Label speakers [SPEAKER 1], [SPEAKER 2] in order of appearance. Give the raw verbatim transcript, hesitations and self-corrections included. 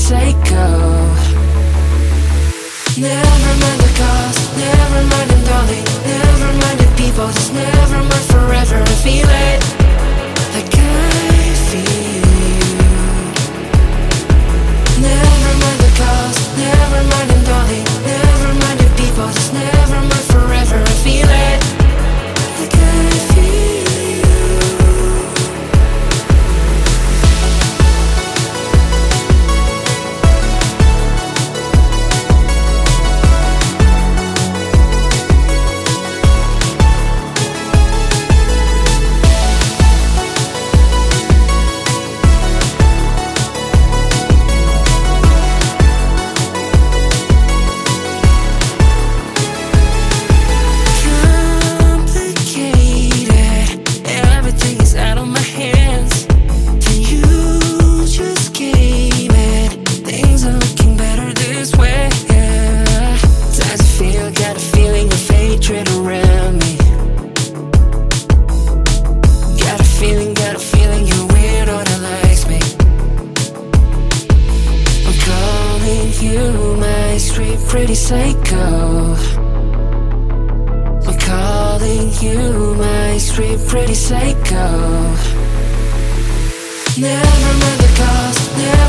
[SPEAKER 1] psycho. Never mind the cost, never mind them darling, never mind the people, just never mind forever. I feel it, like I feel you. Never mind the cost, never mind them darling, never mind the people, just never mind forever. I feel it, like I feel you. Pretty psycho, I'm calling you my sweet pretty psycho. Never mind the cost, never